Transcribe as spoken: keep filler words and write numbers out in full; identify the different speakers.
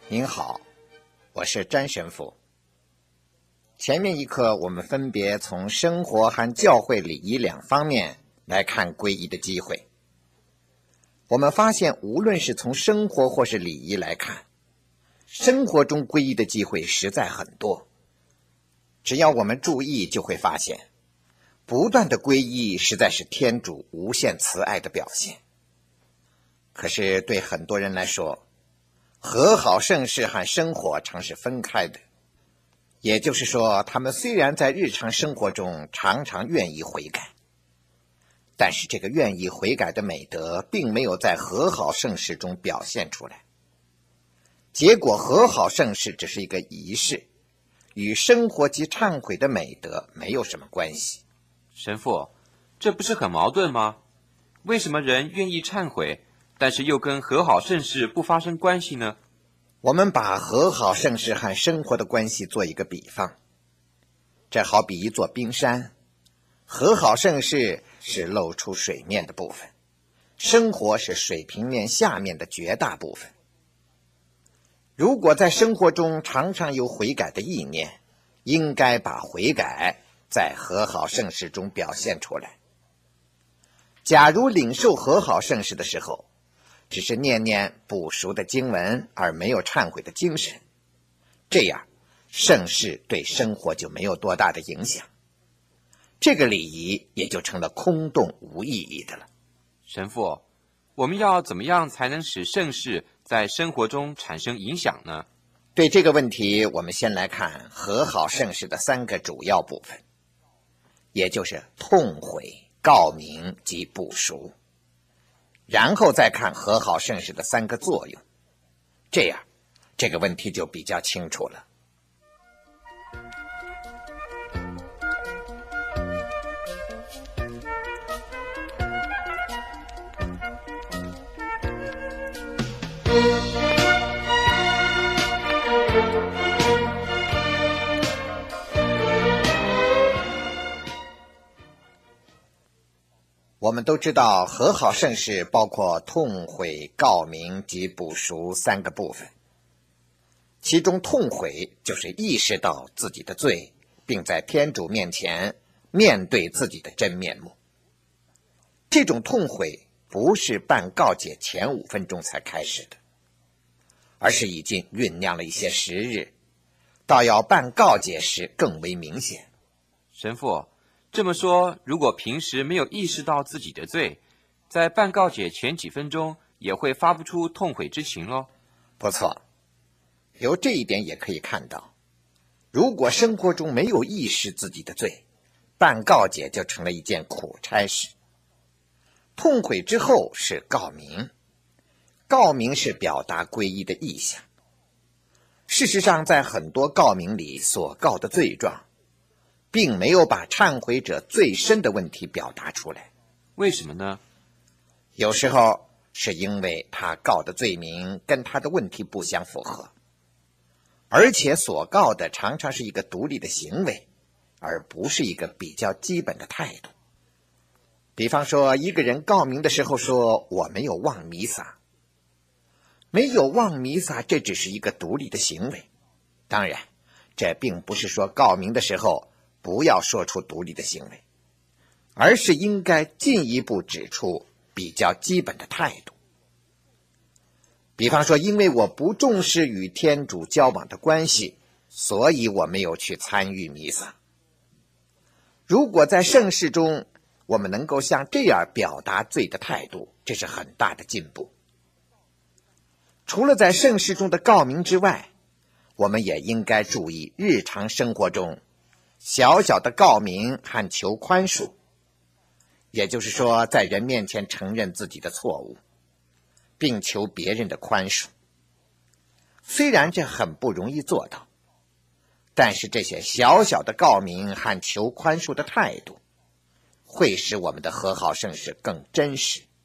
Speaker 1: 您好，我是詹神父。前面一课我们分别从生活和教会礼仪两方面来看皈依的机会。我们发现无论是从生活或是礼仪来看，生活中皈依的机会实在很多。只要我们注意，就会发现不断的皈依实在是天主无限慈爱的表现。可是对很多人来说，和好圣事和生活常是分开的，也就是说，他们虽然在日常生活中常常愿意悔改，但是这个愿意悔改的美德并没有在和好圣事中表现出来。结果和好圣事只是一个仪式，与生活及忏悔的美德没有什么关系。
Speaker 2: 神父，这不是很矛盾吗？为什么人愿意忏悔，但是又跟和好圣事不发生关系呢？
Speaker 1: 我们把和好圣事和生活的关系做一个比方，这好比一座冰山，和好圣事是露出水面的部分，生活是水平面下面的绝大部分。如果在生活中常常有悔改的意念，应该把悔改在和好圣事中表现出来。假如领受和好圣事的时候，只是念念不熟的经文而没有忏悔的精神，这样圣事对生活就没有多大的影响，这个礼仪也就成了空洞无意义的了。
Speaker 2: 神父，我们要怎么样才能使圣事在生活中产生影响呢？
Speaker 1: 对这个问题，我们先来看和好圣事的三个主要部分，也就是痛悔、告明及补赎，然后再看和好圣事的三个作用，这样这个问题就比较清楚了。我们都知道和好圣事包括痛悔、告明及补赎三个部分，其中痛悔就是意识到自己的罪，并在天主面前面对自己的真面目。这种痛悔不是办告解前五分钟才开始的，而是已经酝酿了一些时日，到要办告解时更为明显。
Speaker 2: 神父，这么说，如果平时没有意识到自己的罪，在办告解前几分钟也会发不出痛悔之情咯？
Speaker 1: 不错，由这一点也可以看到，如果生活中没有意识自己的罪，办告解就成了一件苦差事。痛悔之后是告明，告明是表达皈依的意向。事实上，在很多告明里所告的罪状，并没有把忏悔者最深的问题表达出来。
Speaker 2: 为什么呢？
Speaker 1: 有时候是因为他告的罪名跟他的问题不相符合，而且所告的常常是一个独立的行为，而不是一个比较基本的态度。比方说，一个人告明的时候说我没有忘弥撒，没有忘弥撒，这只是一个独立的行为。当然，这并不是说告明的时候不要说出独立的行为，而是应该进一步指出比较基本的态度。比方说，因为我不重视与天主交往的关系，所以我没有去参与弥撒。如果在圣事中我们能够像这样表达罪的态度，这是很大的进步。除了在圣事中的告明之外，我们也应该注意日常生活中小小的告明和求宽恕，也就是说，在人面前承认自己的错误，并求别人的宽恕。虽然这很不容易做到，但是这些小小的告明和求宽恕的态度，会使我们的和好圣事更真实。